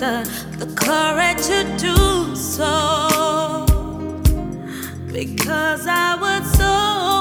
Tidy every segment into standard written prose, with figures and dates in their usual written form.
the courage to do so, because I was so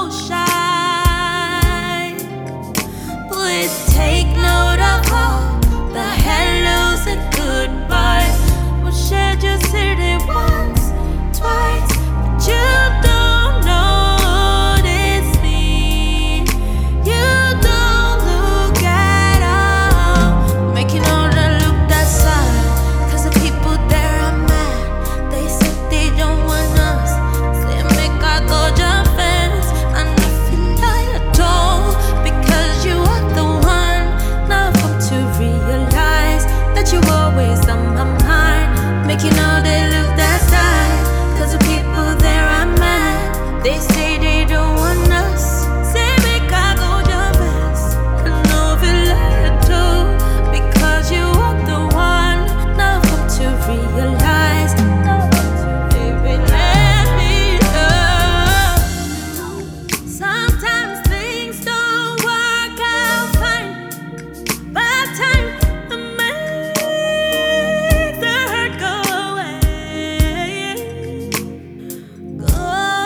shy. Please take note of all the hellos and goodbyes. We shared your city once, twice, but you don't notice me. You don't look at all, making all the look that side. 'Cause the people there are mad. They said they don't want us. Say make I go jump fence. I know feel like I don't, because you are the one. Now I've come to realize that you always on my mind, making all they look that side. 'Cause the people there are mad. They say they don't want us. Say make I go jump fence. I know feel like I don't, because you are the one. Now I've come to realize. Baby, let me know. Sometimes things don't work out fine, but time makes the hurt go away. Go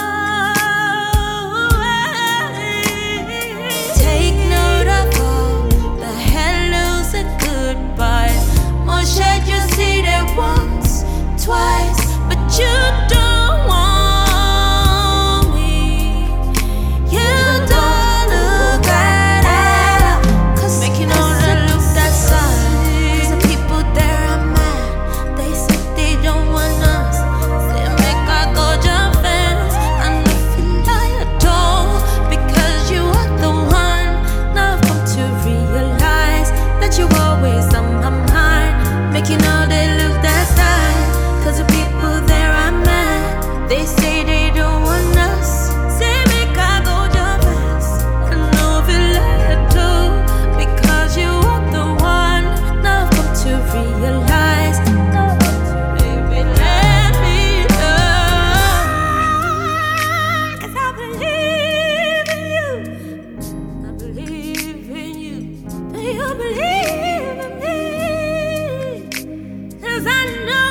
away. Take note of all the hellos and goodbyes. More shed you see that once, twice, but you don't want me. You don't look at all, 'cause making all the look that side. 'Cause the people there are mad. They said they don't want us. Say make I go jump fence. I know feel like I don't, because you are the one. Now I've come to realize that you always on my mind, making all they look that side. 'Cause the people there are mad. They say they don't want us. Say make I go jump fence. I know feel like I do, because you are the one. Now I've come to realize. Baby, let me know. 'Cause I believe in you. I believe in you. Do you believe in me? 'Cause I know